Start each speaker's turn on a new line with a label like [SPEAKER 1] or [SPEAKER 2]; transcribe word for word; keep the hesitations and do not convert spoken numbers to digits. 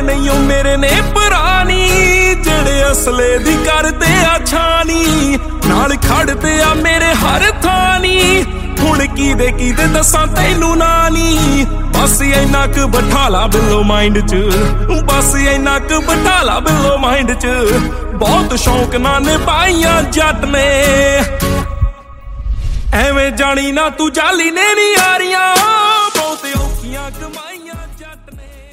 [SPEAKER 1] ਨਹੀਂ ਉਹ ਮੇਰੇ ਨੇ ਪੁਰਾਣੀ, ਜਿਹੜੇ ਅਸਲੇ ਦੀ ਕਰਦੇ ਆ ਛਾਣੀ, ਨਾਲ ਖੜਦੇ ਆ ਮੇਰੇ ਹਰ ਥਾਣੀ। ਹੁਣ ਕੀਦੇ ਕੀਦੇ ਦੱਸਾਂ ਤੈਨੂੰ ਨਾਨੀ, ਬਸ ਇੰਨਾ ਕੁ ਬਿਠਾ ਲਾ ਬਿੱਲੋ ਮਾਈਂਡ ਚ, ਬਸ ਇੰਨਾ ਕੁ ਬਿਠਾ ਲਾ ਬਿੱਲੋ ਮਾਈਂਡ ਚ। ਬਹੁਤ ਸ਼ੌਂਕ ਨਾਲ ਨਿਭਾਈਆਂ ਜੱਟ ਨੇ, ਐਵੇਂ ਜਾਣੀ ਨਾ ਤੂੰ ਜਾਲੀ ਨੇ ਨੀ ਯਾਰੀਆਂ, ਬਹੁਤ ਔਖੀਆਂ ਕਮਾ